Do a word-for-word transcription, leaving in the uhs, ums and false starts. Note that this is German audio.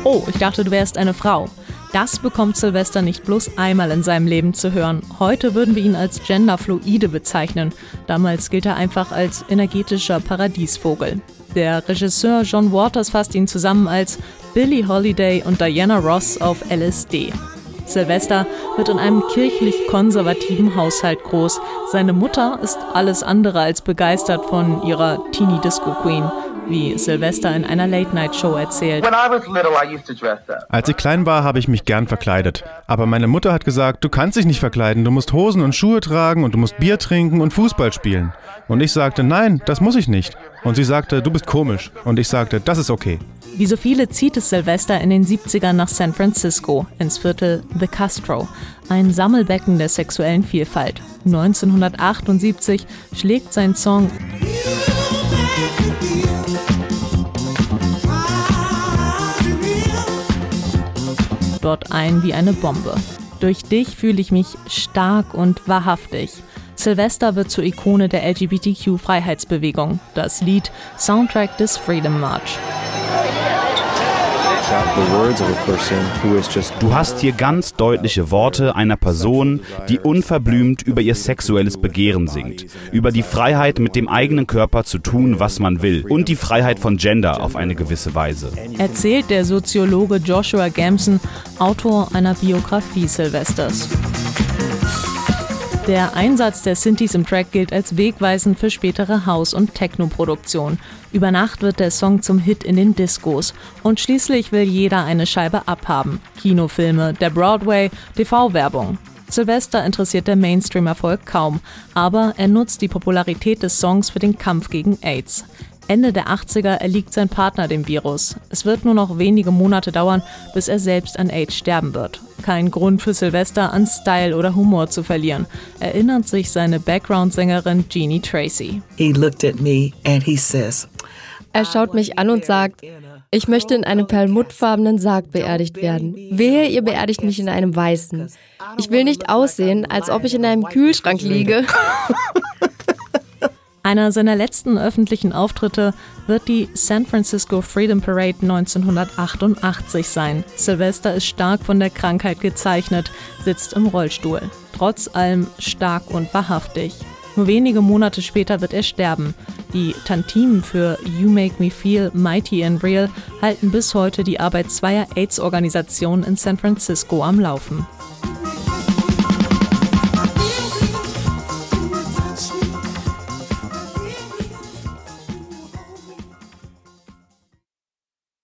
Oh, ich dachte, du wärst eine Frau. Das bekommt Sylvester nicht bloß einmal in seinem Leben zu hören. Heute würden wir ihn als genderfluide bezeichnen. Damals gilt er einfach als energetischer Paradiesvogel. Der Regisseur John Waters fasst ihn zusammen als Billie Holiday und Diana Ross auf L S D. Sylvester wird in einem kirchlich-konservativen Haushalt groß. Seine Mutter ist alles andere als begeistert von ihrer Teenie-Disco-Queen, wie Sylvester in einer Late-Night-Show erzählt. Als ich klein war, habe ich mich gern verkleidet. Aber meine Mutter hat gesagt, du kannst dich nicht verkleiden, du musst Hosen und Schuhe tragen und du musst Bier trinken und Fußball spielen. Und ich sagte, nein, das muss ich nicht. Und sie sagte, du bist komisch. Und ich sagte, das ist okay. Wie so viele zieht es Sylvester in den siebzigern nach San Francisco, ins Viertel The Castro, ein Sammelbecken der sexuellen Vielfalt. neunzehnhundertachtundsiebzig schlägt sein Song dort ein wie eine Bombe. Durch dich fühle ich mich stark und wahrhaftig. Sylvester wird zur Ikone der L G B T Q-Freiheitsbewegung. Das Lied Soundtrack des Freedom March. Du hast hier ganz deutliche Worte einer Person, die unverblümt über ihr sexuelles Begehren singt, über die Freiheit, mit dem eigenen Körper zu tun, was man will, und die Freiheit von Gender auf eine gewisse Weise. Erzählt der Soziologe Joshua Gamson, Autor einer Biografie Sylvesters. Der Einsatz der Synthes im Track gilt als wegweisend für spätere House- und Techno-Produktion. Über Nacht wird der Song zum Hit in den Discos. Und schließlich will jeder eine Scheibe abhaben. Kinofilme, der Broadway, T V-Werbung. Sylvester interessiert der Mainstream-Erfolg kaum, aber er nutzt die Popularität des Songs für den Kampf gegen AIDS. Ende der achtziger erliegt sein Partner dem Virus. Es wird nur noch wenige Monate dauern, bis er selbst an AIDS sterben wird. Kein Grund für Sylvester, an Style oder Humor zu verlieren, erinnert sich seine Background-Sängerin Jeannie Tracy. He looked at me and he says, er schaut mich an und sagt, ich möchte in einem perlmuttfarbenen Sarg beerdigt werden. Wehe, ihr beerdigt mich in einem weißen. Ich will nicht aussehen, als ob ich in einem Kühlschrank liege. Einer seiner letzten öffentlichen Auftritte wird die San Francisco Freedom Parade neunzehnhundertachtundachtzig sein. Sylvester ist stark von der Krankheit gezeichnet, sitzt im Rollstuhl. Trotz allem stark und wahrhaftig. Nur wenige Monate später wird er sterben. Die Tantimen für You Make Me Feel Mighty and Real halten bis heute die Arbeit zweier AIDS-Organisationen in San Francisco am Laufen.